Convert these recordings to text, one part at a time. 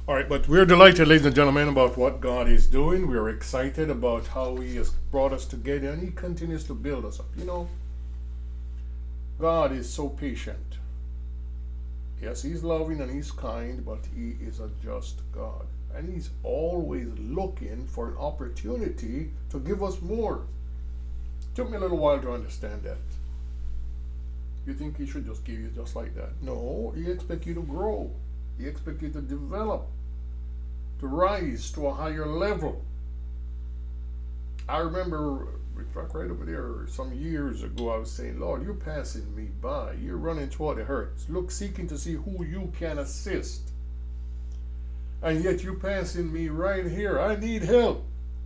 All right, but we're delighted, ladies and gentlemen, about what God is doing. We're excited about how He has brought us together and He continues to build us up. You know, God is so patient. Yes, He's loving and He's kind, but He is a just God. And He's always looking for an opportunity to give us more. It took me a little while to understand that. You think He should just give you just like that? No, He expects you to grow. He expects you to develop, to rise to a higher level. I remember right over there some years ago, I was saying, Lord, you're passing me by. You're running toward the hurts. Look, seeking to see who you can assist. And yet you're passing me right here. I need help.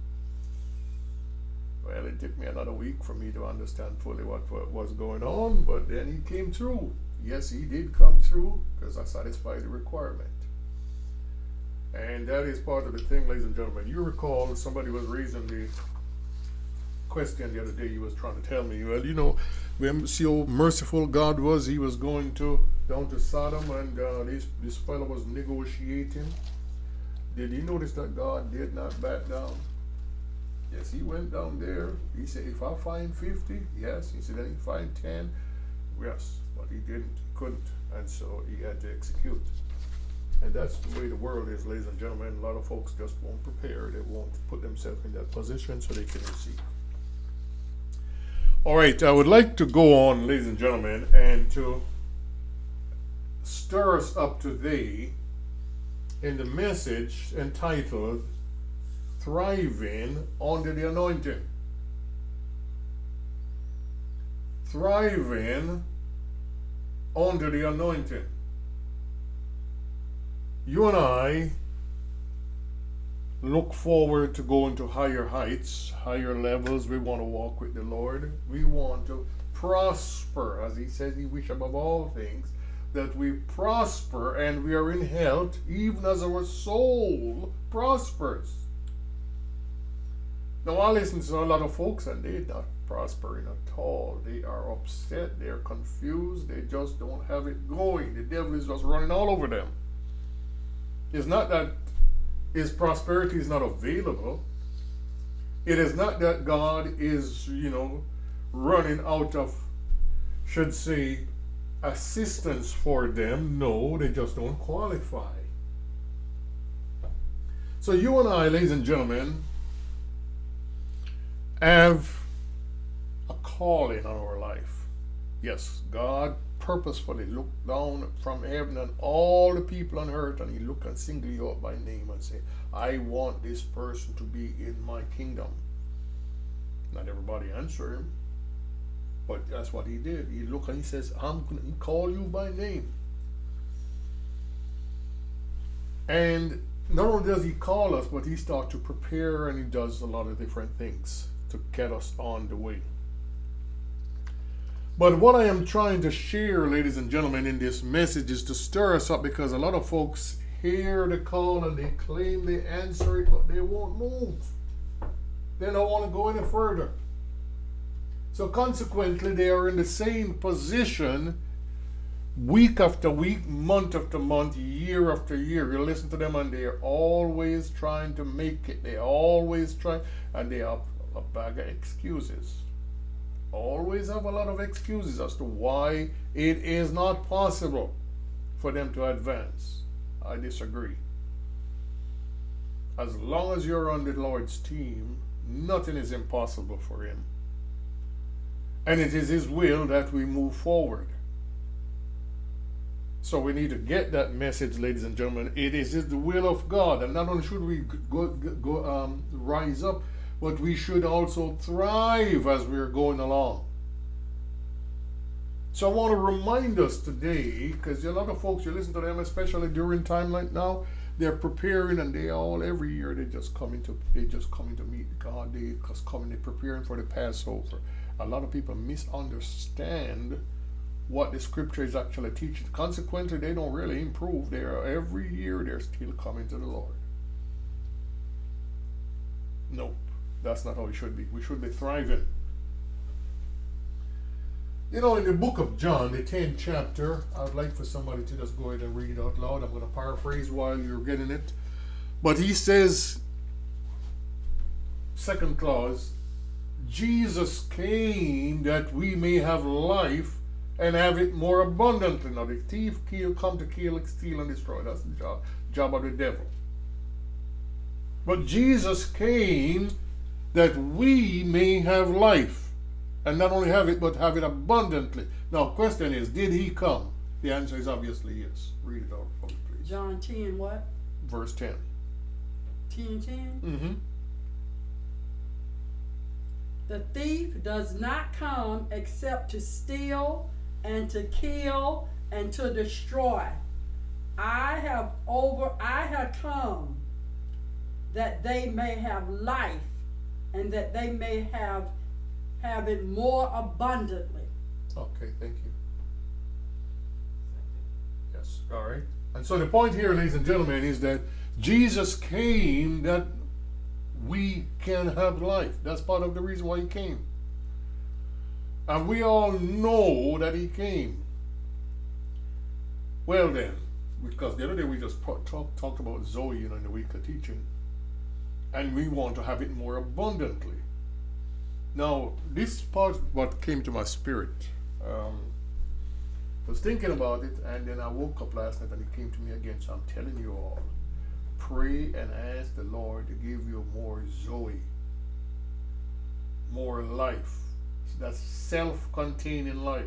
Well, it took me another week for me to understand fully what was going on, but then He came through. Yes, He did come through because I satisfied the requirement. And that is part of the thing, ladies and gentlemen. You recall somebody was raising the question the other day. He was trying to tell me, well, you know, we see how merciful God was. He was going down to Sodom, and this fellow was negotiating. Did you notice that God did not back down? Yes, He went down there. He said, if I find 50, yes. He said, then He find 10, yes. But He didn't, He couldn't, and so He had to execute. And that's the way the world is, ladies and gentlemen. A lot of folks just won't prepare. They won't put themselves in that position so they can receive. All right, I would like to go on, ladies and gentlemen, and to stir us up today in the message entitled Thriving Under the Anointing. Thriving under the anointing. You and I look forward to going to higher heights, higher levels. We want to walk with the Lord. We want to prosper, as He says He wishes above all things, that we prosper and we are in health, even as our soul prospers. Now, I listen to a lot of folks and they're not prospering at all. They are upset, they're confused, they just don't have it going. The devil is just running all over them. It's not that His prosperity is not available. It is not that God is, running out of, should say, assistance for them. No, they just don't qualify. So you and I, ladies and gentlemen, have a calling on our life. Yes, God purposefully looked down from heaven on all the people on earth, and He looked and singled you out by name and said, I want this person to be in my kingdom. Not everybody answered Him, but that's what He did. He looked and He says, I'm going to call you by name. And not only does He call us, but He starts to prepare, and He does a lot of different things to get us on the way. But what I am trying to share, ladies and gentlemen, in this message is to stir us up, because a lot of folks hear the call and they claim they answer it, but they won't move. They don't want to go any further. So consequently, they are in the same position week after week, month after month, year after year. You listen to them and they are always trying to make it. They always try, and they have a bag of excuses. Always have a lot of excuses as to why it is not possible for them to advance. I disagree. As long as you're on the Lord's team, nothing is impossible for Him. And it is His will that we move forward. So we need to get that message, ladies and gentlemen. It is the will of God. And not only should we rise up, but we should also thrive as we're going along. So I want to remind us today, because a lot of folks, you listen to them, especially during time like now, they're preparing, and every year they just coming to meet God. They just coming, they're preparing for the Passover. A lot of people misunderstand what the scripture is actually teaching. Consequently, they don't really improve. Every year they're still coming to the Lord. Nope, that's not how it should be. We should be thriving. You know, in the book of John, the 10th chapter, I'd like for somebody to just go ahead and read it out loud. I'm going to paraphrase while you're getting it. But he says, second clause, Jesus came that we may have life and have it more abundantly. Now, the thief come to kill, steal, and destroy. That's the job of the devil. But Jesus came that we may have life. And not only have it, but have it abundantly. Now, question is, did he come? The answer is obviously yes. Read it out for me, please. John 10 what? Verse 10. 10:10? Mm-hmm. The thief does not come except to steal and to kill and to destroy. I have come that they may have life and that they may have it more abundantly. Okay, thank you. Yes, all right. And so the point here, ladies and gentlemen, is that Jesus came that we can have life. That's part of the reason why he came. And we all know that he came. Well then, because the other day we just talked about Zoe, in the week of teaching, and we want to have it more abundantly. Now, this part what came to my spirit. Was thinking about it, and then I woke up last night and it came to me again. So I'm telling you all, pray and ask the Lord to give you more Zoe, more life. That's self-containing life.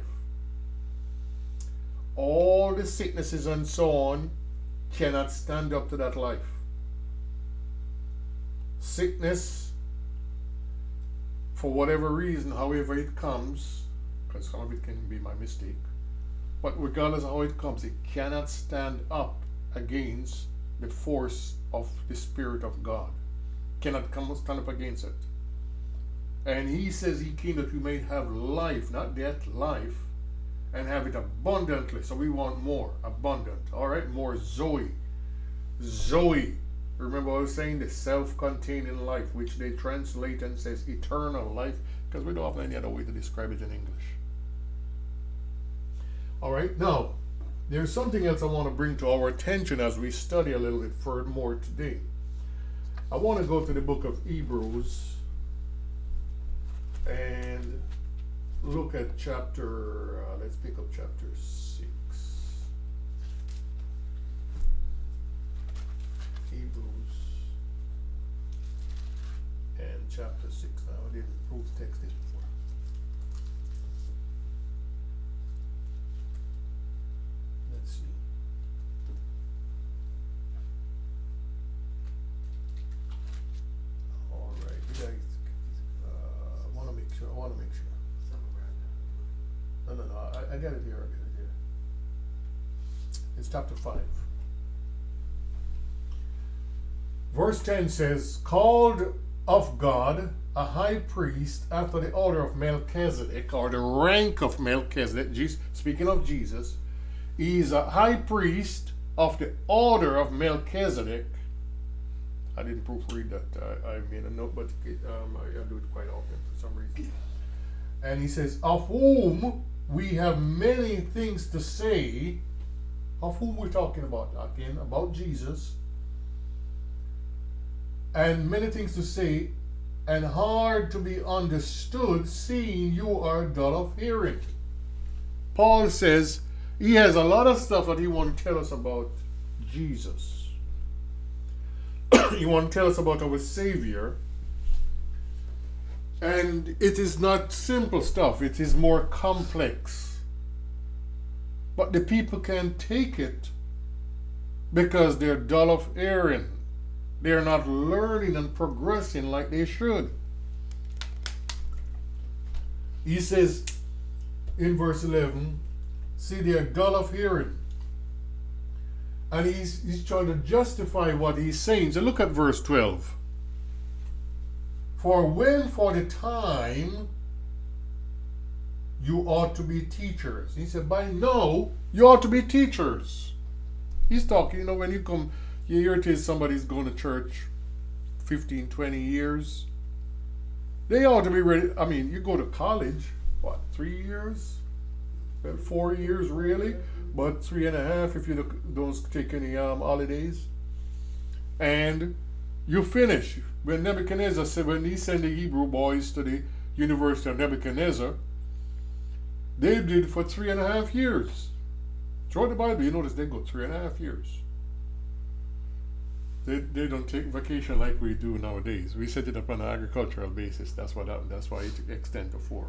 All the sicknesses and so on cannot stand up to that life. Sickness, for whatever reason, however it comes, because some of it can be my mistake, but regardless of how it comes, it cannot stand up against the force of the Spirit of God. Cannot stand up against it. And he says he came that we may have life, not death, life, and have it abundantly. So we want more, abundant. All right, more Zoe. Zoe. Remember I was saying the self-containing life, which they translate and says eternal life, because we don't have any other way to describe it in English. All right, now, there's something else I want to bring to our attention as we study a little bit more today. I want to go to the book of Hebrews and look at chapter, let's pick up chapter 6. Hebrews and chapter 6. Now, I didn't proof text this before. Let's see. All right, you guys, I want to make sure. No, I got it here. It's chapter 5. Verse 10 says, called of God a high priest after the order of Melchizedek, or the rank of Melchizedek. Speaking of Jesus, he is a high priest of the order of Melchizedek. I didn't proofread that. I made a note, but I do it quite often for some reason. And he says, of whom we have many things to say. Of whom we're talking about? Again, about Jesus. And many things to say, and hard to be understood, seeing you are dull of hearing. Paul says he has a lot of stuff that he wants to tell us about Jesus. He wants to tell us about our Savior. And it is not simple stuff, it is more complex. But the people can't take it because they're dull of hearing. They're not learning and progressing like they should. He says in verse 11, see, they're dull of hearing. And he's trying to justify what he's saying. So look at verse 12. For when for the time you ought to be teachers. He said, by now you ought to be teachers. He's talking, when you come, you hear it is somebody's going to church 15, 20 years. They ought to be ready. I mean, you go to college, 3 years? Well, 4 years really, but 3.5 if you don't take any holidays. And you finish. When Nebuchadnezzar said, when he sent the Hebrew boys to the University of Nebuchadnezzar, they did it for 3.5 years. Throughout the Bible, you notice they go 3.5 years. They don't take vacation like we do nowadays. We set it up on an agricultural basis. That's what happened. That's why it extends to 4.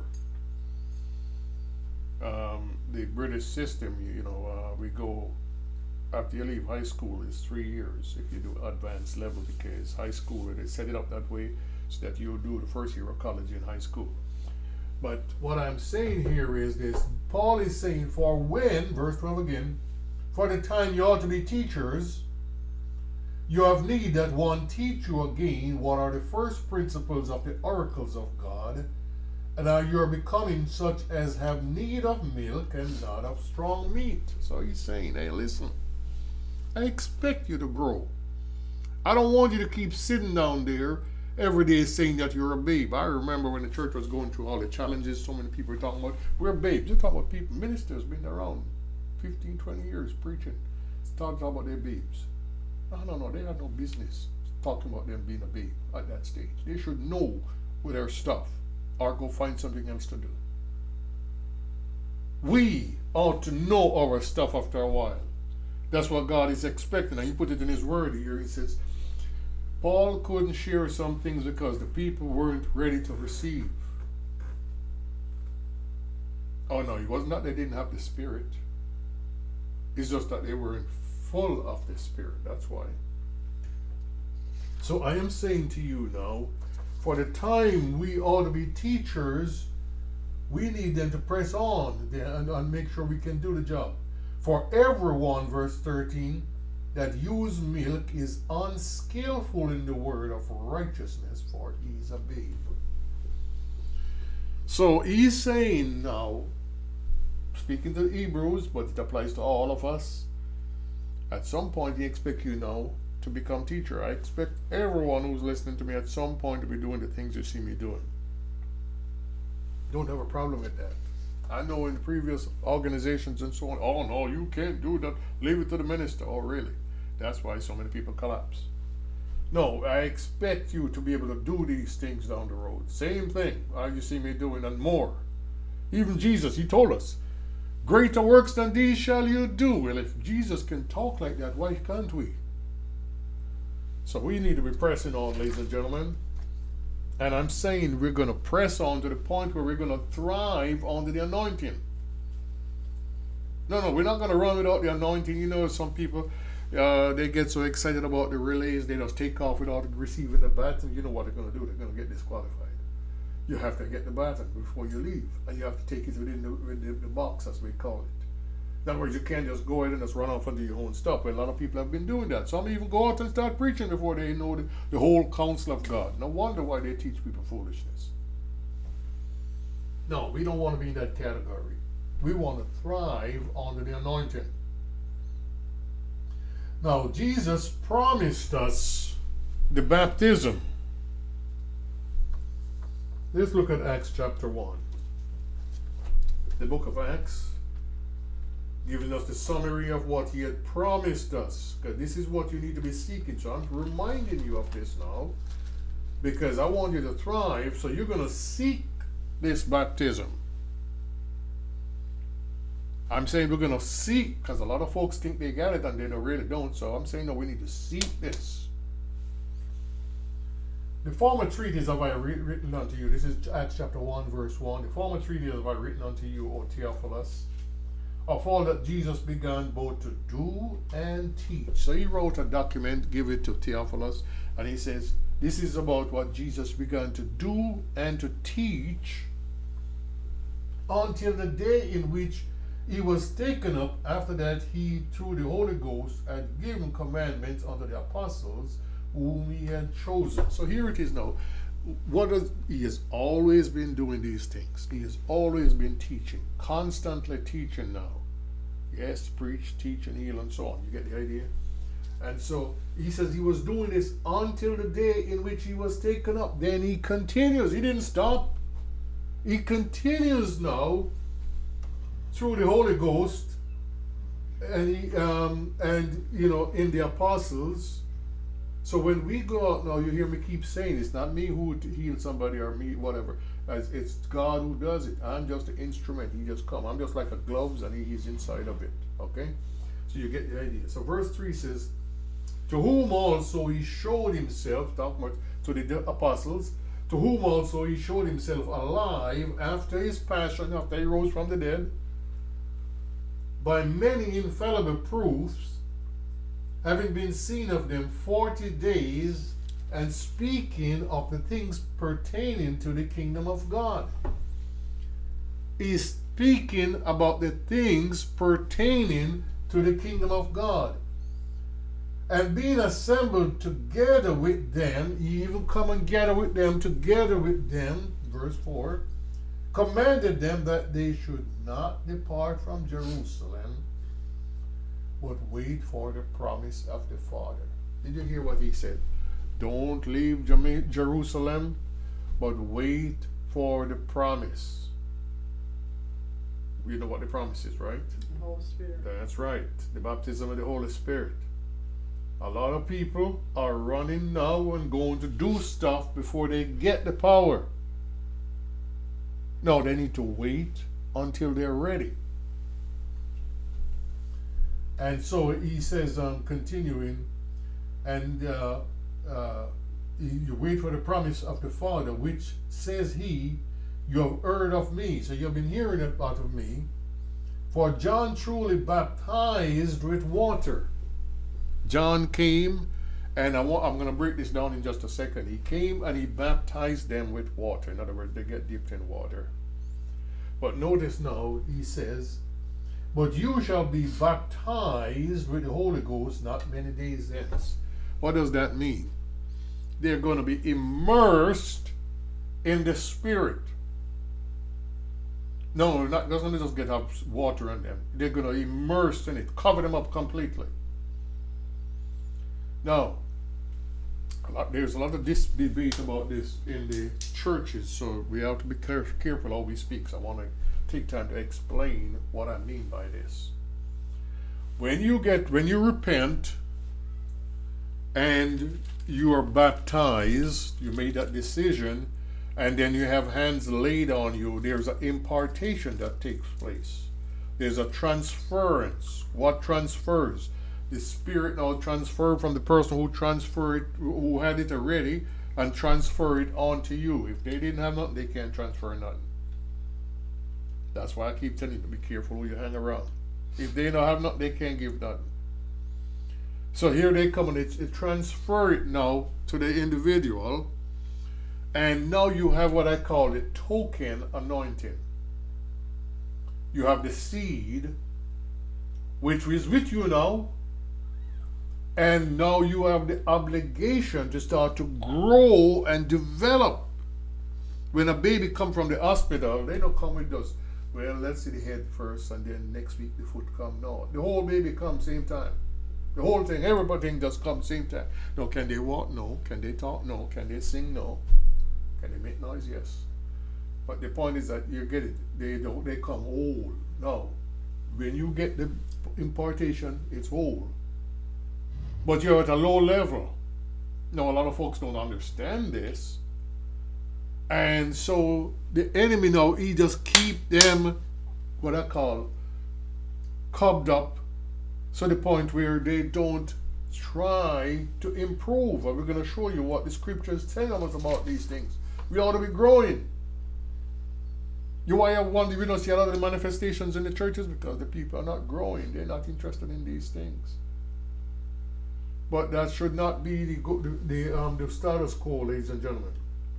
The British system, we go after you leave high school is 3 years if you do advanced level, because high school, they set it up that way so that you do the first year of college in high school. But what I'm saying here is this: Paul is saying, for when, verse 12 again, for the time you ought to be teachers, you have need that one teach you again what are the first principles of the oracles of God, and now you're becoming such as have need of milk and not of strong meat. So he's saying, hey, listen, I expect you to grow. I don't want you to keep sitting down there every day saying that you're a babe. I remember when the church was going through all the challenges, so many people were talking about, we're babes. You're talking about people, ministers been around 15, 20 years preaching, talking about their babes. No, they have no business talking about them being a babe at that stage. They should know with their stuff or go find something else to do. We ought to know our stuff after a while. That's what God is expecting. And he put it in his word here. He says, Paul couldn't share some things because the people weren't ready to receive. Oh no, it was not they didn't have the Spirit. It's just that they weren't full of the Spirit. That's why. So I am saying to you now, for the time we ought to be teachers, we need them to press on and make sure we can do the job. For everyone, verse 13, that use milk is unskillful in the word of righteousness, for he is a babe. So he's saying now, speaking to the Hebrews, but it applies to all of us, at some point he expects you now to become teacher. I expect everyone who's listening to me at some point to be doing the things you see me doing. Don't have a problem with that. I know in the previous organizations and so on, oh no, you can't do that. Leave it to the minister. Oh really? That's why so many people collapse. No, I expect you to be able to do these things down the road. Same thing you see me doing and more. Even Jesus, he told us, greater works than these shall you do. Well, if Jesus can talk like that, why can't we? So we need to be pressing on, ladies and gentlemen. And I'm saying we're going to press on to the point where we're going to thrive under the anointing. No, we're not going to run without the anointing. You know, some people, they get so excited about the relays, they just take off without receiving the baton. You know what they're going to do? They're going to get disqualified. You have to get the baton before you leave, and you have to take it within the box, as we call it. In other words, you can't just go ahead and just run off and do your own stuff. Well, a lot of people have been doing that. Some even go out and start preaching before they know the whole counsel of God. No wonder why they teach people foolishness. No, we don't want to be in that category. We want to thrive under the anointing. Now, Jesus promised us the baptism. Let's look at Acts chapter 1. The book of Acts, giving us the summary of what he had promised us. Because this is what you need to be seeking. So I'm reminding you of this now, because I want you to thrive. So you're going to seek this baptism. I'm saying we're going to seek, because a lot of folks think they got it and they really don't. So I'm saying, no, we need to seek this. The former treatise have I written unto you. This is Acts chapter 1, verse 1. The former treatise have I written unto you, O Theophilus, of all that Jesus began both to do and teach. So he wrote a document, give it to Theophilus, and he says, this is about what Jesus began to do and to teach until the day in which he was taken up. After that, he, through the Holy Ghost, had given commandments unto the apostles whom he had chosen. So here it is now. He has always been doing these things. He has always been teaching, constantly teaching now. Yes, preach, teach, and heal, and so on. You get the idea? And so he says he was doing this until the day in which he was taken up. Then he continues. He didn't stop. He continues now through the Holy Ghost, and in the apostles. So when we go out now, you hear me keep saying it's not me who heals somebody or me whatever. It's God who does it. I'm just the instrument. He just come. I'm just like a gloves, and he's inside of it. Okay, so you get the idea. So verse 3 says, "To whom also he showed himself," talking about to the apostles, "to whom also he showed himself alive after his passion, after he rose from the dead, by many infallible proofs, having been seen of them 40 days, and speaking of the things pertaining to the kingdom of God." He's speaking about the things pertaining to the kingdom of God. "And being assembled together with them," he even come and gather with them, together with them, verse 4, "commanded them that they should not depart from Jerusalem, but wait for the promise of the Father." Did you hear what he said? Don't leave Jerusalem, but wait for the promise. You know what the promise is, right? The Holy Spirit. That's right. The baptism of the Holy Spirit. A lot of people are running now and going to do stuff before they get the power. No, they need to wait until they're ready. And so he says, continuing, and you wait for the promise of the Father, which says he, "You have heard of me." So you've been hearing about of me. "For John truly baptized with water." John came, and I'm going to break this down in just a second. He came and he baptized them with water. In other words, they get dipped in water. But notice now, he says, "But you shall be baptized with the Holy Ghost not many days hence." What does that mean? They're going to be immersed in the Spirit. No, not doesn't just get up water on them. They're going to immerse in it, cover them up completely. Now, there's a lot of debate about this in the churches, so we have to be careful how we speak. So I want to take time to explain what I mean by this. When you repent and you are baptized, you made that decision, and then you have hands laid on you, there's an impartation that takes place. There's a transference. What transfers? The Spirit now transferred from the person who had it already, and transfer it on to you. If they didn't have nothing, they can't transfer nothing. That's why I keep telling you to be careful who you hang around. If they don't have nothing, they can't give nothing. So here they come, and it transfer it now to the individual, and now you have what I call the token anointing. You have the seed, which is with you now, and now you have the obligation to start to grow and develop. When a baby comes from the hospital, they don't come with us, well, let's see the head first, and then next week the foot come. No, the whole baby comes same time. The whole thing, everything just comes same time. No, can they walk? No. Can they talk? No. Can they sing? No. Can they make noise? Yes. But the point is that you get it. They come whole. Now, when you get the impartation, it's whole. But you're at a low level. Now, a lot of folks don't understand this. And so the enemy now, he just keep them, what I call, cobbed up, to the point where they don't try to improve. And we're going to show you what the scripture is telling us about these things. We ought to be growing. Why I wonder we don't see a lot of the manifestations in the churches? Because the people are not growing. They're not interested in these things. But that should not be the status quo, ladies and gentlemen.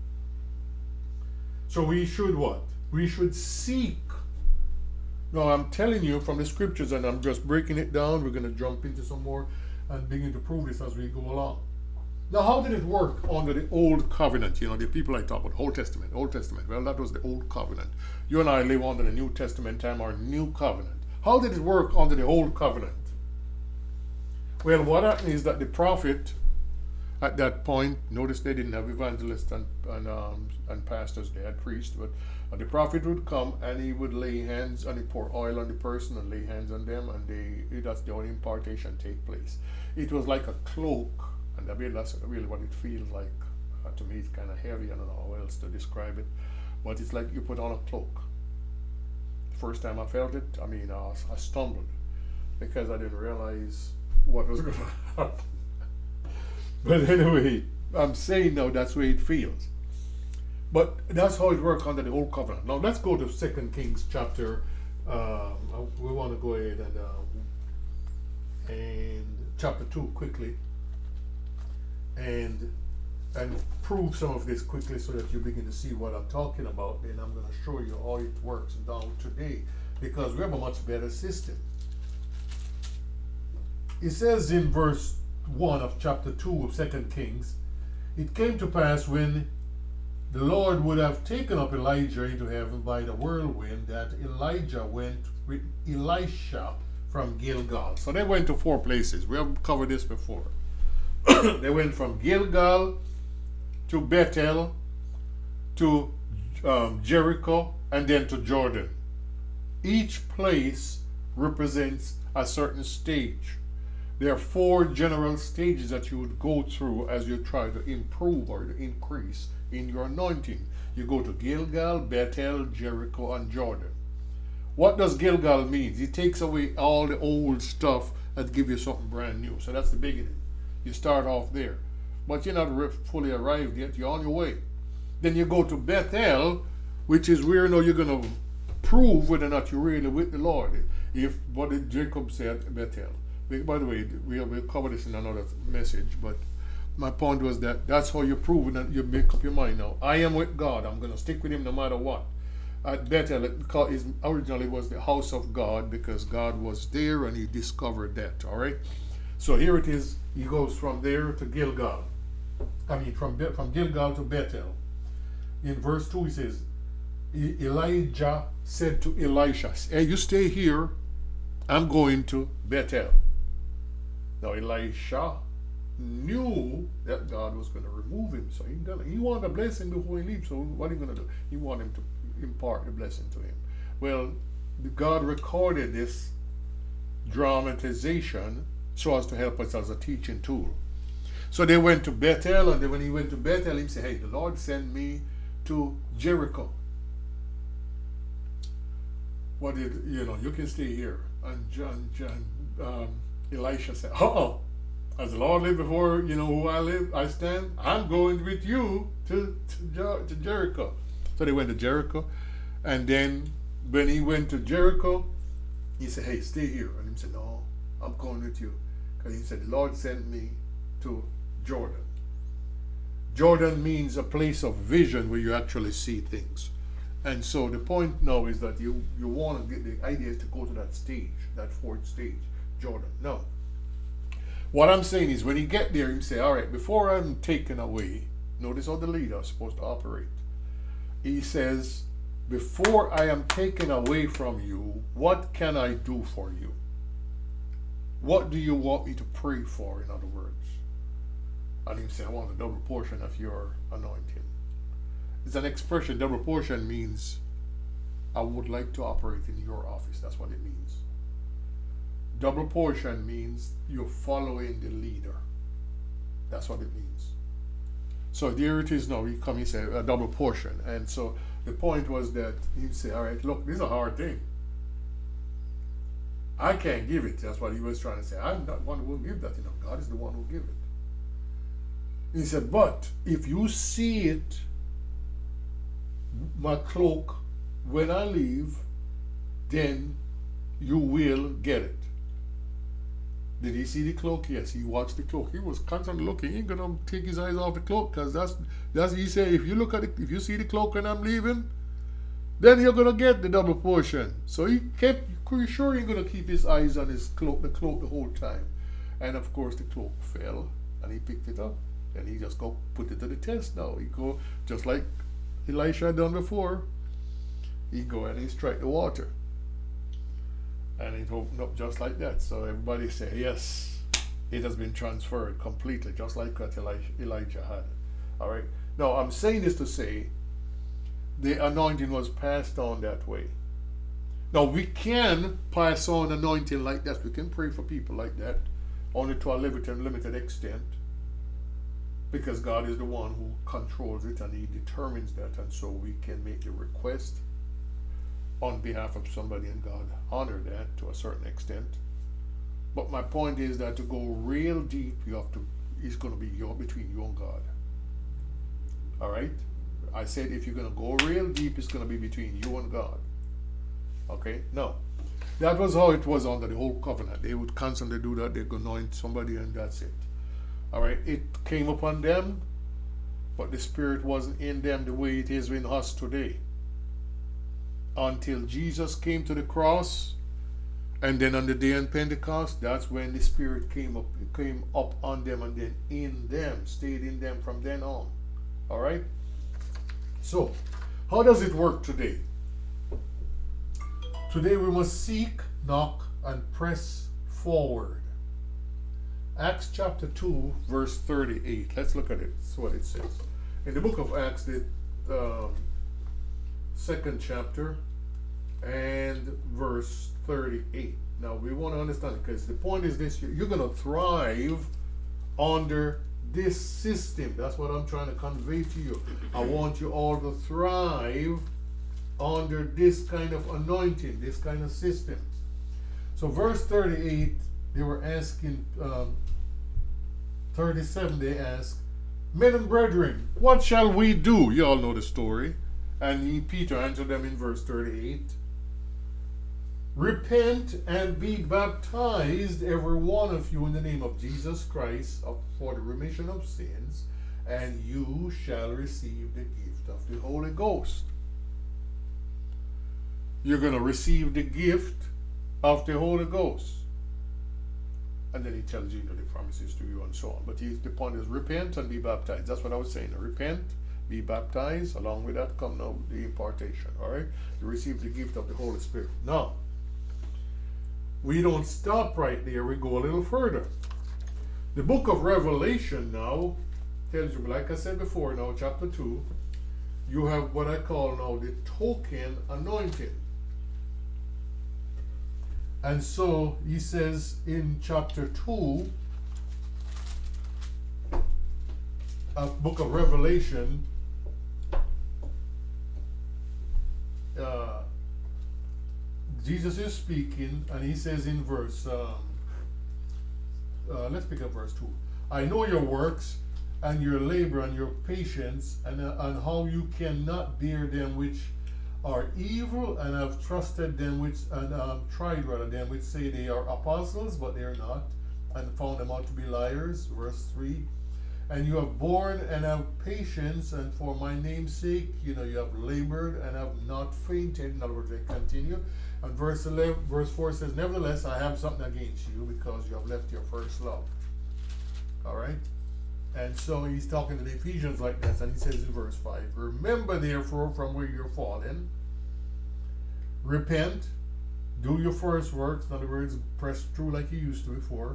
So we should what? We should seek. Now I'm telling you from the scriptures, and I'm just breaking it down. We're going to jump into some more and begin to prove this as we go along. Now, how did it work under the Old Covenant? You know, the people I talk about, Old Testament. Well, that was the Old Covenant. You and I live under the New Testament time, or New Covenant. How did it work under the Old Covenant? Well, what happened is that the prophet At that point, notice they didn't have evangelists and pastors, they had priests, but the prophet would come and he would lay hands and he pour oil on the person and lay hands on them, and that's the only impartation take place. It was like a cloak, and that's really what it feels like. To me, it's kind of heavy. I don't know how else to describe it, but it's like you put on a cloak. First time I felt it, I stumbled because I didn't realize what was going to happen. But anyway, I'm saying now that's the way it feels. But that's how it works under the old covenant. Now let's go to 2 Kings chapter. We want to go ahead and chapter 2 quickly, and prove some of this quickly so that you begin to see what I'm talking about. Then I'm going to show you how it works down today, because we have a much better system. It says in verse 1 of chapter 2 of 2 Kings, it came to pass when the Lord would have taken up Elijah into heaven by the whirlwind, that Elijah went with Elisha from Gilgal. So they went to 4 places. We have covered this before. They went from Gilgal to Bethel, to Jericho, and then to Jordan. Each place represents a certain stage. There are 4 general stages that you would go through as you try to improve or to increase in your anointing. You go to Gilgal, Bethel, Jericho, and Jordan. What does Gilgal mean? It takes away all the old stuff and give you something brand new. So that's the beginning. You start off there. But you're not fully arrived yet. You're on your way. Then you go to Bethel, which is where now you're going to prove whether or not you're really with the Lord. If what did Jacob say at Bethel? By the way, we'll cover this in another message, but my point was that that's how you prove that you make up your mind now. I am with God. I'm going to stick with him no matter what. At Bethel, it originally was the house of God because God was there and he discovered that, all right? So here it is. He goes from there to Gilgal. From Gilgal to Bethel. In verse 2 he says, Elijah said to Elisha, hey, you stay here. I'm going to Bethel. Now Elisha knew that God was going to remove him, so he wanted a blessing before he leaves. So what are you going to do? He wanted him to impart the blessing to him. Well, God recorded this dramatization so as to help us as a teaching tool. So they went to Bethel, and then when he went to Bethel, he said, hey, the Lord sent me to Jericho. What did, you can stay here. And Elisha said, as the Lord lived before, who I stand, I'm going with you to Jericho. So they went to Jericho, and then when he went to Jericho, he said, hey, stay here. And he said, no, I'm going with you. Because he said, the Lord sent me to Jordan. Jordan means a place of vision where you actually see things. And so the point now is that you want to get, the idea is to go to that stage, that 4th stage, Jordan. No. What I'm saying is when you get there, you say, all right, before I'm taken away, notice how the leader is supposed to operate. He says, before I am taken away from you, what can I do for you? What do you want me to pray for, in other words? And he said, I want a double portion of your anointing. It's an expression. Double portion means I would like to operate in your office. That's what it means. Double portion means you're following the leader. That's what it means. So there it is now. He said a double portion. And so the point was that he said, all right, look, this is a hard thing. I can't give it. That's what he was trying to say. I'm not one who will give that. God is the one who will give it. He said, but if you see it, my cloak, when I leave, then you will get it. Did he see the cloak? Yes, he watched the cloak. He was constantly looking. He ain't gonna take his eyes off the cloak, because that's he said, if you look at it, if you see the cloak when I'm leaving, then you're gonna get the double portion. So he kept pretty sure he's gonna keep his eyes on his cloak, the whole time. And of course the cloak fell and he picked it up. And he just go put it to the test now. He go just like Elisha had done before. He go and he strike the water. And it opened up just like that. So everybody say, yes, It has been transferred completely, just like what Elijah had. All right. Now, I'm saying this to say the anointing was passed on that way. Now, we can pass on anointing like that. We can pray for people like that, only to a limited extent, because God is the one who controls it and He determines that, and so we can make the request on behalf of somebody, and God honor that to a certain extent. But my point is that to go real deep, it's going to be between you and God. All right? I said if you're going to go real deep, it's going to be between you and God. Okay? No. That was how it was under the whole covenant. They would constantly do that. They would anoint somebody and that's it. All right? It came upon them, but the Spirit wasn't in them the way it is in us today. Until Jesus came to the cross, and then on the day of Pentecost, that's when the Spirit came up on them, and then in them, stayed in them from then on. All right? So, how does it work today? Today we must seek, knock, and press forward. Acts chapter 2, verse 38. Let's look at it. That's what it says. In the book of Acts, the second chapter, and verse 38. Now we want to understand, because the point is this: you're going to thrive under this system. That's what I'm trying to convey to you. I want you all to thrive under this kind of anointing, this kind of system. So verse 38, they were asking, 37, they asked, "Men and brethren, what shall we do?" You all know the story. And Peter answered them in verse 38. "Repent and be baptized, every one of you, in the name of Jesus Christ, for the remission of sins, and you shall receive the gift of the Holy Ghost." You're going to receive the gift of the Holy Ghost. And then he tells you, the promises to you and so on. But the point is, repent and be baptized. That's what I was saying. Repent, be baptized. Along with that come now the impartation. All right? You receive the gift of the Holy Spirit. Now, we don't stop right there. We go a little further. The book of Revelation now tells you, like I said before, now chapter 2, you have what I call now the token anointing. And so he says in chapter 2 of book of Revelation, Jesus is speaking, and he says in verse, let's pick up verse 2. "I know your works, and your labor, and your patience, and how you cannot bear them which are evil, and have trusted them which, and tried rather them which say they are apostles, but they are not, and found them out to be liars." Verse 3. "And you have borne and have patience, and for my name's sake, you have labored and have not fainted." In other words, they continue. And verse 4 says, "Nevertheless, I have something against you, because you have left your first love." All right? And so he's talking to the Ephesians like this, and he says in verse 5, "Remember therefore from where you're fallen, repent, do your first works." In other words, press through like you used to before,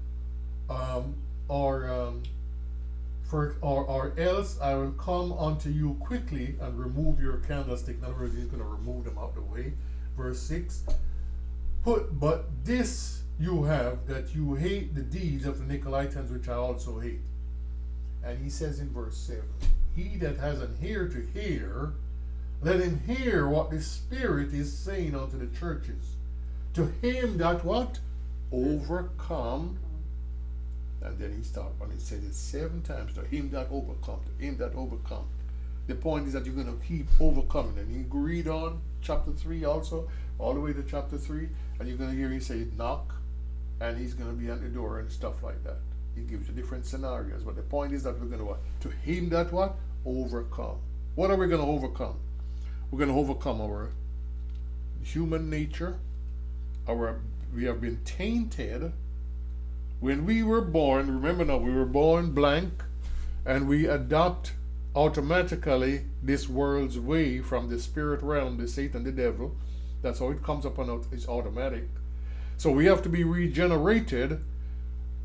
or else I will come unto you quickly and remove your candlestick. In other words, he's going to remove them out of the way. Verse 6, "But this you have, that you hate the deeds of the Nicolaitans, which I also hate." And he says in verse 7, "He that has an ear to hear, let him hear what the Spirit is saying unto the churches. To him that" what? "Overcome." And then he stopped and he said it 7 times. "To him that overcome, to him that overcome." The point is that you're going to keep overcoming. And you read on chapter 3 also, all the way to chapter 3, and you're going to hear him say, "Knock," and he's going to be at the door and stuff like that. He gives you different scenarios, but the point is that we're going to what? To him that what? Overcome. What are we going to overcome? We're going to overcome our human nature. We have been tainted. When we were born, remember now, we were born blank, and we adopt automatically this world's way from the spirit realm, the Satan, the devil. That's how it comes upon us. It's automatic. So we have to be regenerated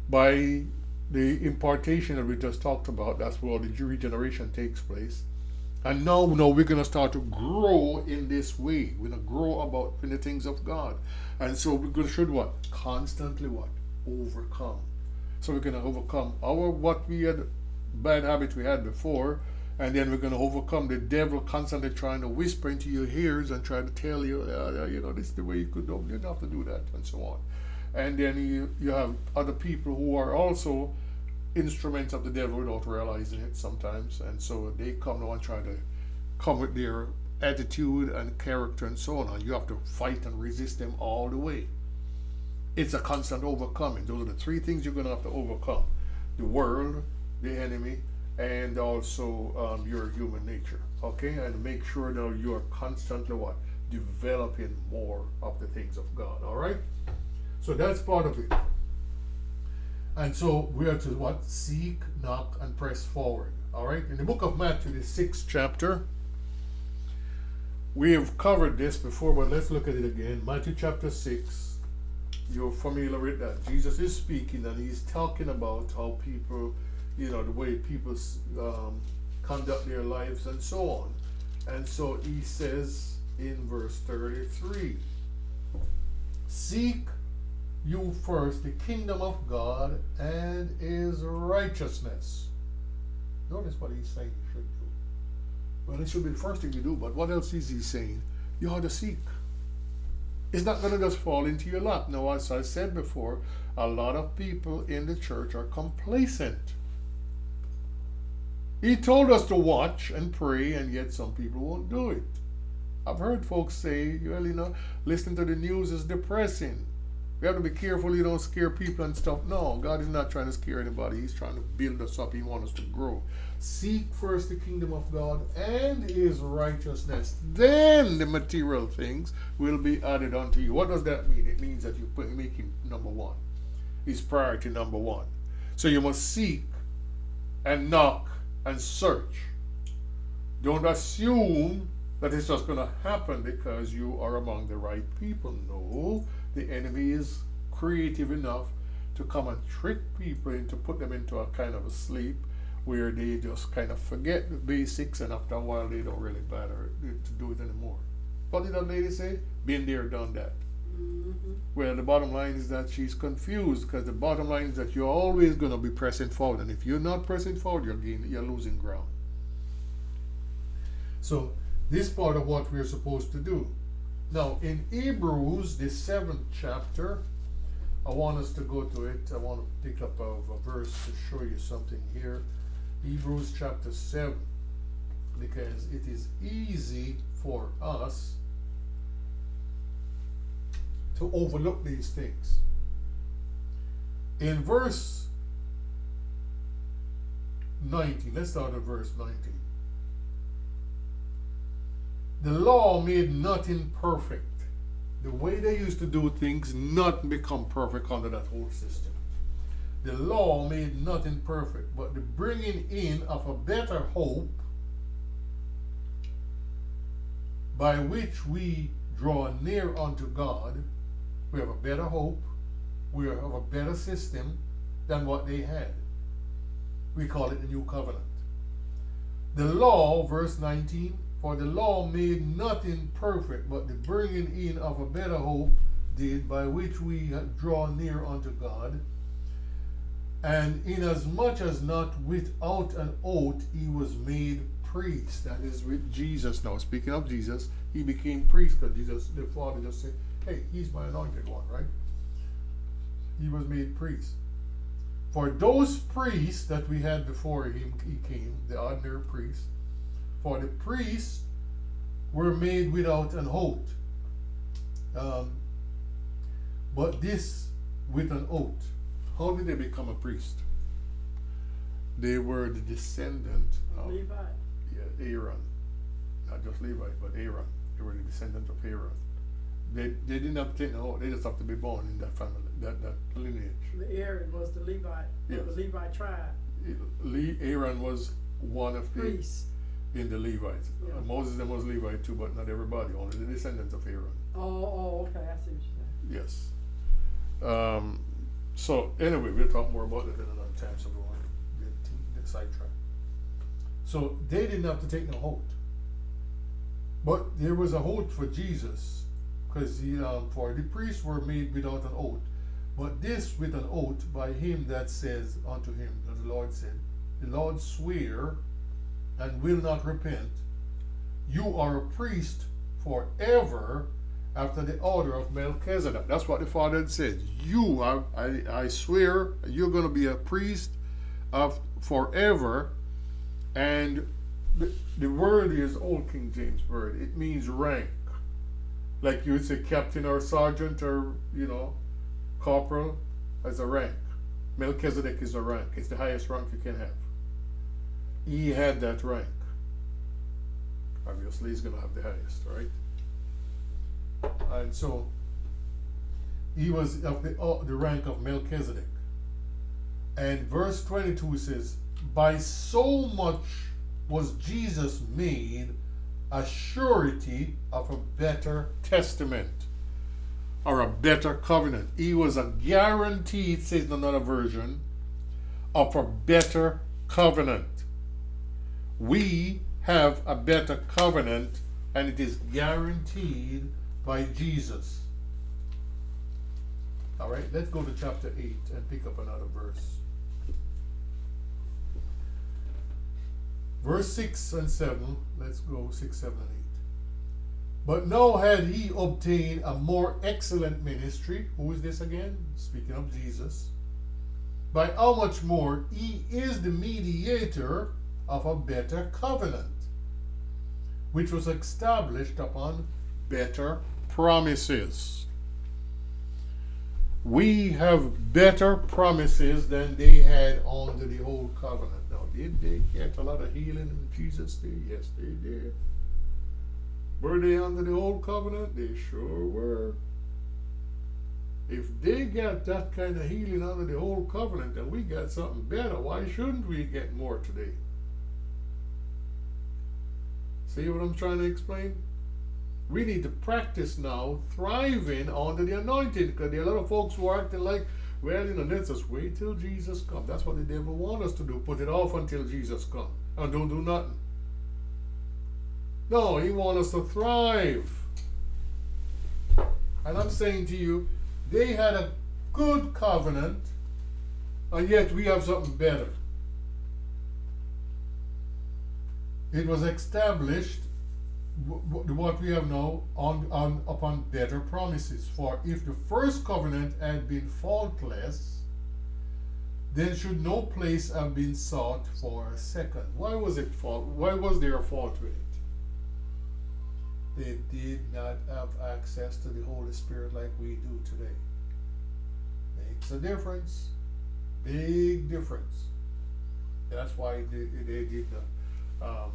by the impartation that we just talked about. That's where the regeneration takes place. And now we're going to start to grow in this way. We're going to grow about in the things of God. And so we should what? Constantly what? Overcome. So we're going to overcome what we had, bad habits we had before, and then we're going to overcome the devil constantly trying to whisper into your ears and try to tell you, this is the way you could do. You don't have to do that, and so on. And then you have other people who are also instruments of the devil without realizing it sometimes, and so they come now and try to come with their attitude and character and so on, and you have to fight and resist them all the way. It's a constant overcoming. Those are the three things you're going to have to overcome: the world, the enemy, and also your human nature. Okay, and make sure that you are constantly what? Developing more of the things of God. All right, so that's part of it. And so we are to what? Seek, knock, and press forward. All right. In the book of Matthew, the 6th chapter, we have covered this before, but let's look at it again. Matthew chapter 6. You're familiar with that. Jesus is speaking, and he's talking about how people, the way people conduct their lives and so on. And so he says in verse 33, seek you first the kingdom of God and his righteousness. Notice what he's saying you should do. Well, it should be the first thing you do, but what else is he saying? You ought to seek. It's not going to just fall into your lap. Now, as I said before, a lot of people in the church are complacent. He told us to watch and pray, and yet some people won't do it. I've heard folks say, listening to the news is depressing. We have to be careful you don't scare people and stuff. No, God is not trying to scare anybody. He's trying to build us up. He wants us to grow. Seek first the kingdom of God and his righteousness. Then the material things will be added unto you. What does that mean? It means that you make him number one. He's priority number one. So you must seek and knock and search. Don't assume that it's just going to happen because you are among the right people. No. The enemy is creative enough to come and trick people into put them into a kind of a sleep where they just kind of forget the basics, and after a while they don't really bother to do it anymore. What did that lady say? Been there, done that. Mm-hmm. Well, the bottom line is that she's confused, because the bottom line is that you're always going to be pressing forward, and if you're not pressing forward, you're losing ground. So this part of what we're supposed to do. Now, in Hebrews, the 7th chapter, I want us to go to it. I want to pick up a verse to show you something here. Hebrews chapter 7, because it is easy for us to overlook these things. In verse 19, let's start at verse 19. The law made nothing perfect. The way they used to do things, not become perfect under that whole system. The law made nothing perfect, but the bringing in of a better hope, by which we draw near unto God. We have a better hope. We have a better system than what they had. We call it the new covenant. The law, verse 19, for the law made nothing perfect, but the bringing in of a better hope did, by which we draw near unto God. And inasmuch as not without an oath he was made priest. That is with Jesus now. Speaking of Jesus, he became priest because Jesus, the Father, just said, hey, he's my anointed one, right? He was made priest. For those priests that we had before he came, the ordinary priests, for the priests were made without an oath, but this with an oath. How did they become a priest? They were the descendant of Levi. Yeah, Aaron. Not just Levi, but Aaron. They were the descendant of Aaron. They didn't have to take an oath. They just have to be born in that family, that lineage. The Aaron was the Levi, yes. The Levi tribe. Aaron was one of the priests in the Levites. Yeah. Moses then was Levite too, but not everybody. Only the descendants of Aaron. Oh, okay. I see what you're saying. Yes. So anyway, we'll talk more about it in another time, so we won't get sidetracked. So they didn't have to take no oath, but there was a oath for Jesus, because for the priests were made without an oath, but this with an oath by him that says unto him, as the Lord said, the Lord swear and will not repent, you are a priest forever after the order of Melchizedek. That's what the Father had said. I swear, you're going to be a priest of forever. And the word is Old King James word. It means rank. Like you would say captain or sergeant or, corporal as a rank. Melchizedek is a rank. It's the highest rank you can have. He had that rank. Obviously, he's going to have the highest, right? And so he was of the rank of Melchizedek. And verse 22 says, by so much was Jesus made a surety of a better testament or a better covenant. He was a guarantee, it says in another version, of a better covenant. We have a better covenant, and it is guaranteed by Jesus. All right, let's go to chapter 8 and pick up another verse. Verse 6 and 7, let's go 6, 7, and 8. But now had he obtained a more excellent ministry. Who is this again? Speaking of Jesus. By how much more he is the mediator of a better covenant, which was established upon better promises. We have better promises than they had under the old covenant. Now, did they get a lot of healing in Jesus' day? Yes, they did. Were they under the old covenant? They sure were. If they got that kind of healing under the old covenant and we got something better, why shouldn't we get more today? See what I'm trying to explain? We need to practice now thriving under the anointing, because there are a lot of folks who are acting like, well, let's just wait till Jesus comes. That's what the devil wants us to do. Put it off until Jesus comes and don't do nothing. No, he wants us to thrive. And I'm saying to you, they had a good covenant, and yet we have something better. It was established, what we have now, upon better promises. For if the first covenant had been faultless, then should no place have been sought for a second. Why was it fault? Why was there a fault with it? They did not have access to the Holy Spirit like we do today. Makes a difference. Big difference. That's why they did not.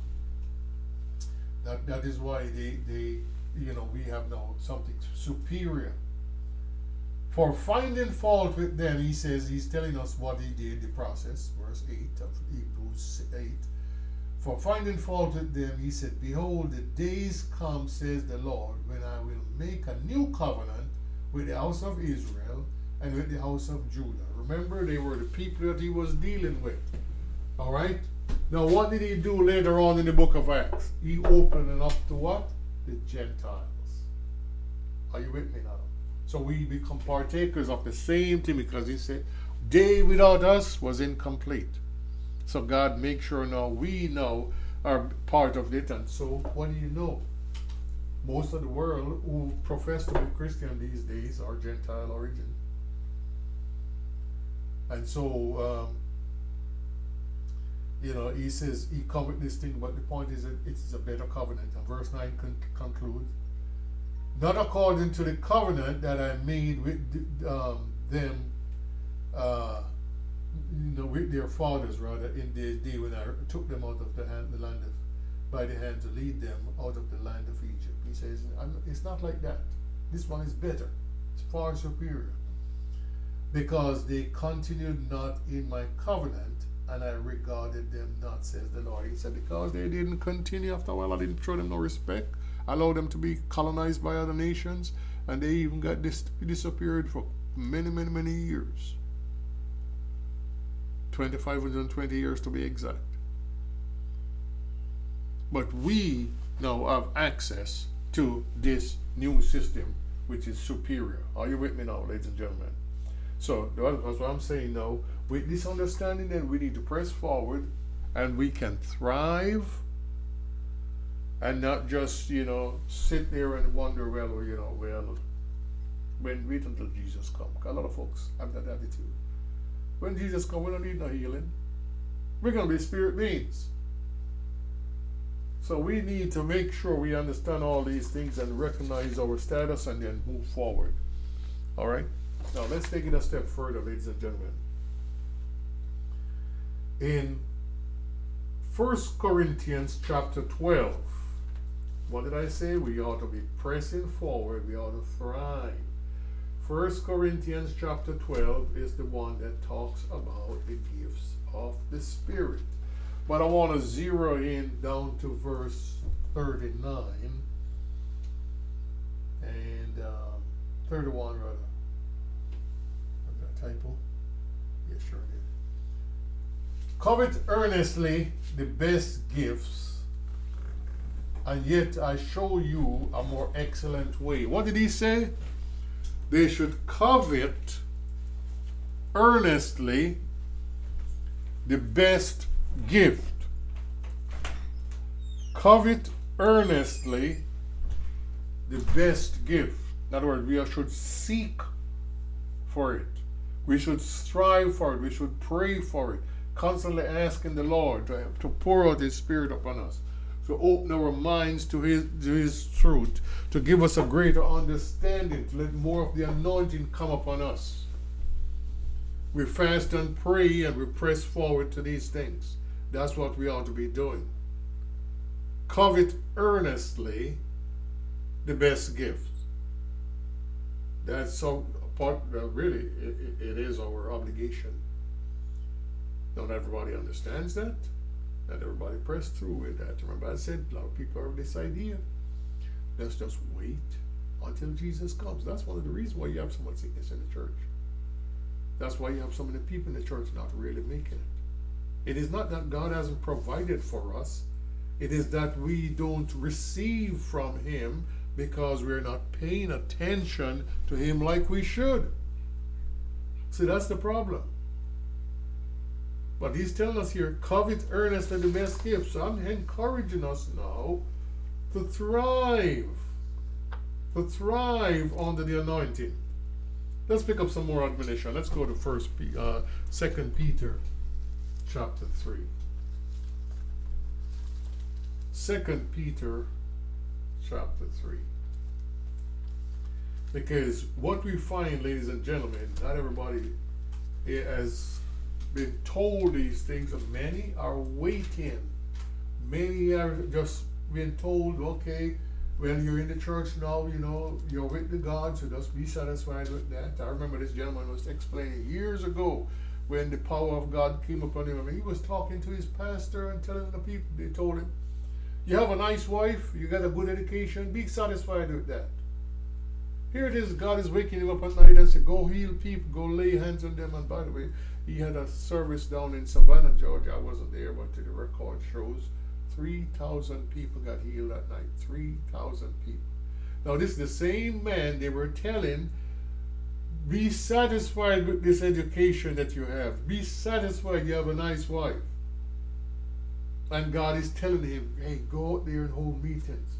That is why they we have now something superior. For finding fault with them, he says, he's telling us what he did, the process, verse 8 of Hebrews 8. For finding fault with them, he said, behold, the days come, says the Lord, when I will make a new covenant with the house of Israel and with the house of Judah. Remember, they were the people that he was dealing with. All right? Now, what did he do later on in the book of Acts? He opened it up to what? The Gentiles. Are you with me now? So we become partakers of the same thing, because he said, they without us was incomplete. So God makes sure now we now are part of it. And so what do you know? Most of the world who profess to be Christian these days are Gentile origin. And so, he says he covered this thing, but the point is that it's a better covenant. And verse 9 concludes, not according to the covenant that I made with them, with their fathers, rather, in the day when I took them out of by the hand to lead them out of the land of Egypt. He says, it's not like that. This one is better. It's far superior. Because they continued not in my covenant, and I regarded them not, says the Lord. He said, because they didn't continue, after a while I didn't show them no respect, allowed them to be colonized by other nations, and they even got disappeared for many, many, many years. 2,520 years to be exact. But we now have access to this new system, which is superior. Are you with me now, ladies and gentlemen? So that's what I'm saying now. With this understanding, then we need to press forward, and we can thrive, and not just sit there and wonder, well, when wait until Jesus comes. A lot of folks have that attitude. When Jesus comes, we don't need no healing. We're gonna be spirit beings. So we need to make sure we understand all these things and recognize our status and then move forward. All right? Now let's take it a step further, ladies and gentlemen. In 1 Corinthians chapter 12, what did I say? We ought to be pressing forward. We ought to thrive. 1 Corinthians chapter 12 is the one that talks about the gifts of the Spirit. But I want to zero in down to verse 39 and 31 rather. Was that a typo? Yes, sure did. Covet earnestly the best gifts, and yet I show you a more excellent way. What did he say? They should covet earnestly the best gift. Covet earnestly the best gift. In other words, we should seek for it. We should strive for it. We should pray for it. Constantly asking the Lord to pour out His Spirit upon us, to open our minds to His truth, to give us a greater understanding, to let more of the anointing come upon us. We fast and pray and we press forward to these things. That's what we ought to be doing. Covet earnestly the best gift. That's so part. Really, it is our obligation. Not everybody understands that. Not everybody press through with that. Remember, I said a lot of people have this idea. Let's just wait until Jesus comes. That's one of the reasons why you have so much sickness in the church. That's why you have so many people in the church not really making it. It is not that God hasn't provided for us. It is that we don't receive from Him because we're not paying attention to Him like we should. See, that's the problem. But He's telling us here, covet earnestly the best gift. So I'm encouraging us now to thrive under the anointing. Let's pick up some more admonition. Let's go to 2 Peter chapter 3. 2 Peter chapter 3. Because what we find, ladies and gentlemen, not everybody has been told these things, and many are waiting. Many are just being told, okay, well, you're in the church now, you're with the God, so just be satisfied with that. I remember this gentleman was explaining years ago when the power of God came upon him. I mean, he was talking to his pastor and telling the people, they told him, you have a nice wife, you got a good education, be satisfied with that. Here it is, God is waking him up at night and said, go heal people, go lay hands on them. And by the way, he had a service down in Savannah, Georgia. I wasn't there, but the record shows 3,000 people got healed that night. 3,000 people. Now this is the same man they were telling, be satisfied with this education that you have. Be satisfied you have a nice wife. And God is telling him, hey, go out there and hold meetings.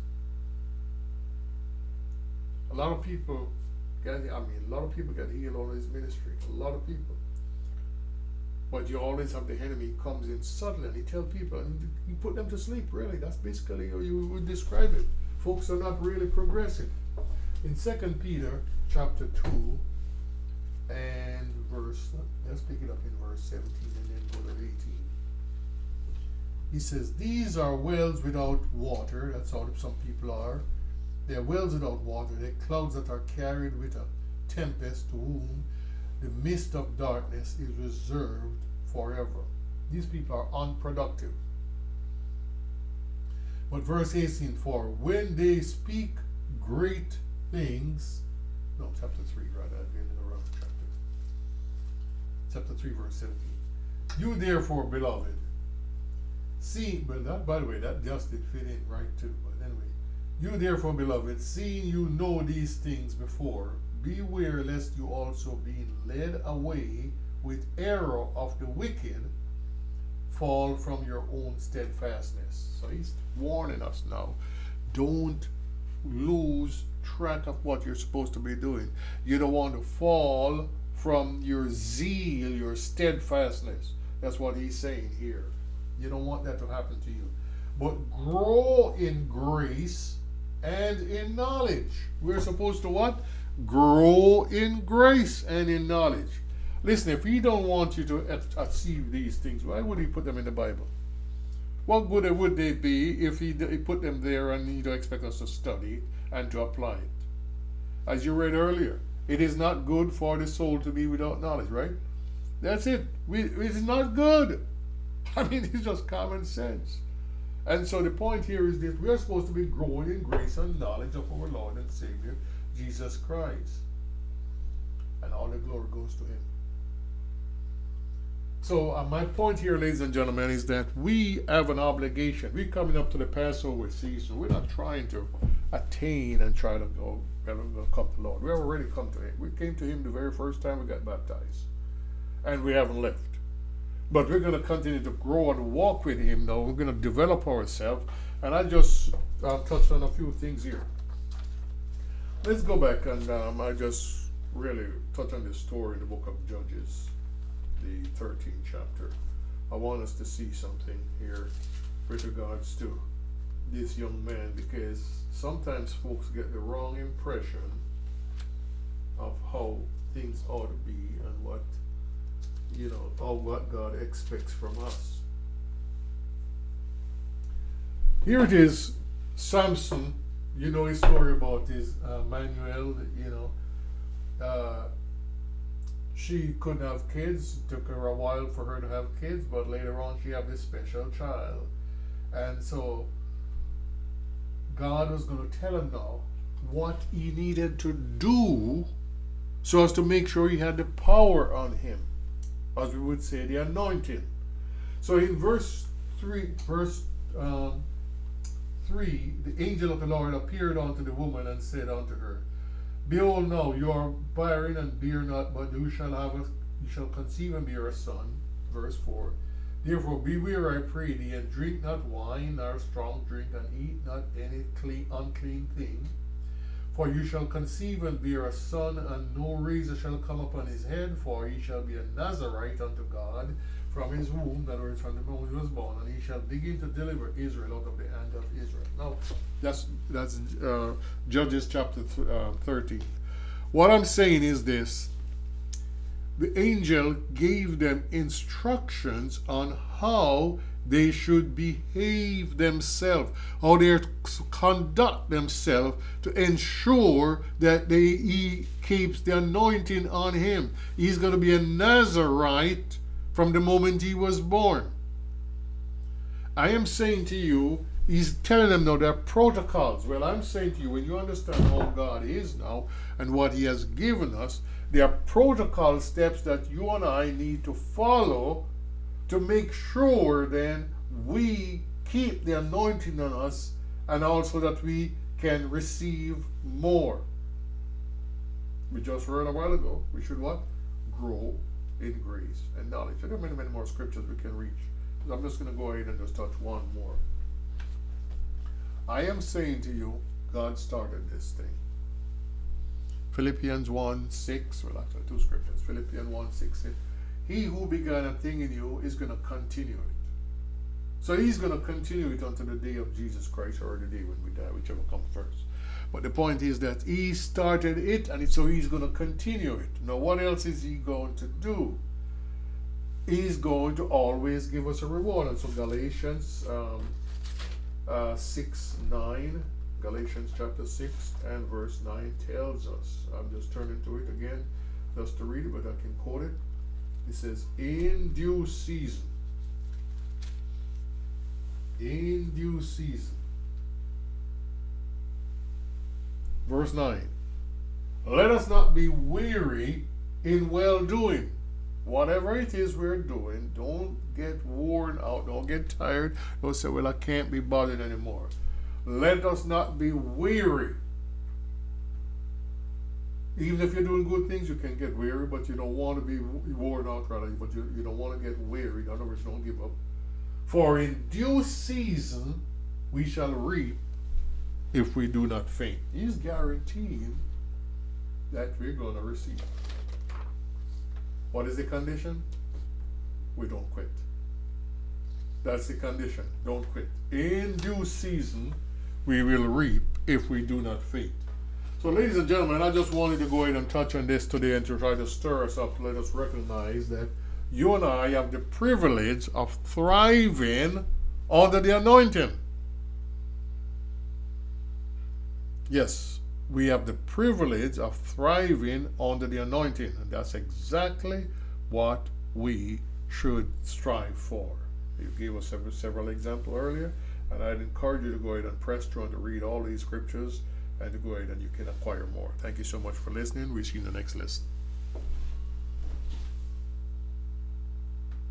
A lot of people got healed on his ministry. A lot of people. But you always have the enemy comes in suddenly and he tells people, and he put them to sleep, really. That's basically how you would describe it. Folks are not really progressing. In 2 Peter chapter 2 and let's pick it up in verse 17 and then go to 18. He says, these are wells without water. That's how some people are. They are wells without water. They are clouds that are carried with a tempest, to whom the mist of darkness is reserved forever. These people are unproductive. But verse 18, for when they speak great things, chapter 3, rather, in the wrong chapter. Chapter 3, verse 17. You therefore, beloved, see, but that, by the way, that just did fit in right too. But anyway, you therefore, beloved, seeing you know these things before, beware lest you also being led away with error of the wicked fall from your own steadfastness. So he's warning us now. Don't lose track of what you're supposed to be doing. You don't want to fall from your zeal, your steadfastness. That's what he's saying here. You don't want that to happen to you. But grow in grace and in knowledge. We're supposed to what? Grow in grace and in knowledge. Listen, if he don't want you to achieve these things, why would he put them in the Bible? What good would they be if he put them there and he don't expect us to study it and to apply it? As you read earlier, it is not good for the soul to be without knowledge, right? That's it. It's not good. I mean, it's just common sense. And so the point here is that we are supposed to be growing in grace and knowledge of our Lord and Savior, Jesus Christ. And all the glory goes to him. So my point here, ladies and gentlemen, is that we have an obligation. We're coming up to the Passover season. We're not trying to attain and try to go, we're going to come to the Lord. We have already come to him. We came to him the very first time we got baptized. And we haven't left. But we're going to continue to grow and walk with him now. We're going to develop ourselves. And I just touched on a few things here. Let's go back and I just really touch on this story in the book of Judges, the 13th chapter. I want us to see something here with regards to this young man, because sometimes folks get the wrong impression of how things ought to be and what, you know, or what God expects from us. Here it is, Samson. You know his story about his Manuel, you know. She couldn't have kids. It took her a while for her to have kids, but later on she had this special child. And so God was going to tell him now what he needed to do so as to make sure he had the power on him, as we would say, the anointing. So in verse 3, the angel of the Lord appeared unto the woman and said unto her, Behold, now you are barren and bear not, but you shall conceive and bear a son. Verse 4. Therefore beware, I pray thee, and drink not wine nor strong drink, and eat not any unclean thing. For you shall conceive and bear a son, and no razor shall come upon his head, for he shall be a Nazarite unto God from his womb, that is, from the moment he was born, and he shall begin to deliver Israel out of the hand of Israel. Now, that's Judges chapter 13. What I'm saying is this. The angel gave them instructions on how they should behave themselves, how they conduct themselves to ensure that he keeps the anointing on him. He's going to be a Nazarite from the moment he was born. I am saying to you, he's telling them now there are protocols. Well, I'm saying to you, when you understand how God is now and what he has given us, there are protocol steps that you and I need to follow to make sure then we keep the anointing on us, and also that we can receive more. We just heard a while ago, we should what? Grow in grace and knowledge. There are many, many more scriptures we can reach. I'm just going to go ahead and just touch one more. I am saying to you, God started this thing. Philippians 1:6, well, actually two scriptures. Philippians 1:6 says, he who began a thing in you is going to continue it. So he's going to continue it until the day of Jesus Christ, or the day when we die, whichever comes first. But the point is that he started it, and so he's going to continue it. Now, what else is he going to do? He's going to always give us a reward. And so Galatians 6:9, Galatians chapter 6 and verse 9 tells us, I'm just turning to it again just to read it, but I can quote it. It says, in due season, verse 9, let us not be weary in well doing. whatever it is we're doing, don't get worn out, don't get tired, don't say, well, I can't be bothered anymore. Let us not be weary. Even if you're doing good things, you can get weary, but you don't want to be worn out, rather, but you don't want to get weary. In other words, don't give up. For in due season we shall reap if we do not faint. He's guaranteeing that we're going to receive. What is the condition? We don't quit. That's the condition. Don't quit. In due season we will reap if we do not faint. So, ladies and gentlemen, I just wanted to go ahead and touch on this today and to try to stir us up, to let us recognize that you and I have the privilege of thriving under the anointing. Yes, we have the privilege of thriving under the anointing, and that's exactly what we should strive for. You gave us several examples earlier, and I'd encourage you to go ahead and press through and to read all these scriptures and to go ahead and you can acquire more. Thank you so much for listening. We'll see you in the next lesson.